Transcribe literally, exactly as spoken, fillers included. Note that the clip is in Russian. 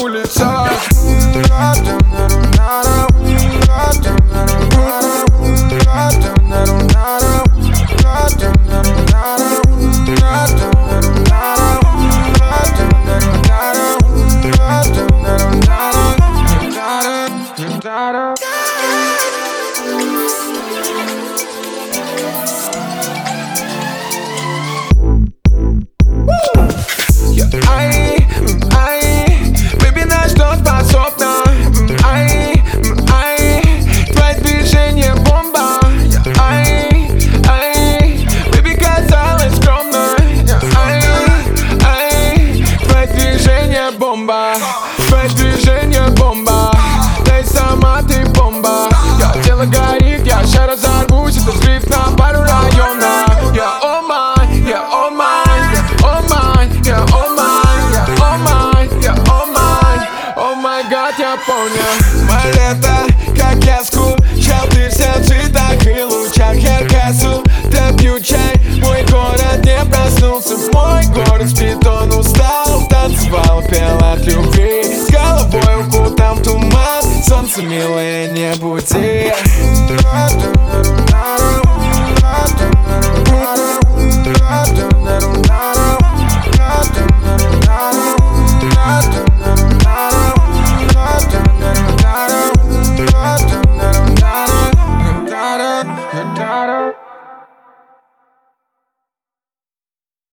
улетать. Ай, ай, baby, на что способна? Ай, ай, твои движения бомба. Ай, ай, baby, казалось скромно. Ай, ай, твои движения бомба. Твои движения бомба. Ты сама, ты бомба. Я тело горит, я ща разорвусь. Это взрыв на пару районов. Я о май, я о май, я о май, я о май, я о май, я о май, о май гад, я понял. Мое лето, как я скучал, ты в цветах и лучах. Я косу, да пью чай. Мой город не проснулся, мой город спит, он устал. Танцевал, пел от любви, с головой укутан в туман. Солнце милое, не буди.